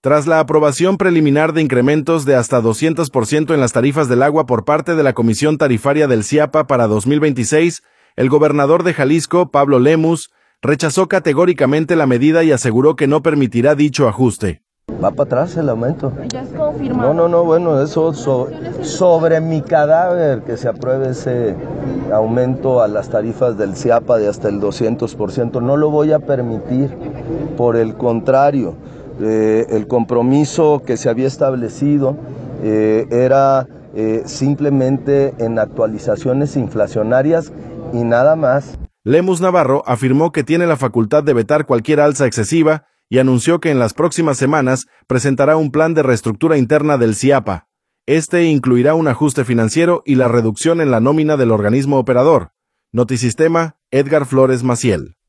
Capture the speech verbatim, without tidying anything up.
Tras la aprobación preliminar de incrementos de hasta doscientos por ciento en las tarifas del agua por parte de la Comisión Tarifaria del CIAPA para dos mil veintiséis, el gobernador de Jalisco, Pablo Lemus, rechazó categóricamente la medida y aseguró que no permitirá dicho ajuste. Va para atrás el aumento. Ya es confirmado. No, no, no, bueno, eso so, sobre mi cadáver que se apruebe ese aumento a las tarifas del CIAPA de hasta el doscientos por ciento. No lo voy a permitir, por el contrario. Eh, el compromiso que se había establecido eh, era eh, simplemente en actualizaciones inflacionarias y nada más. Lemus Navarro afirmó que tiene la facultad de vetar cualquier alza excesiva y anunció que en las próximas semanas presentará un plan de reestructura interna del CIAPA. Este incluirá un ajuste financiero y la reducción en la nómina del organismo operador. Notisistema, Edgar Flores Maciel.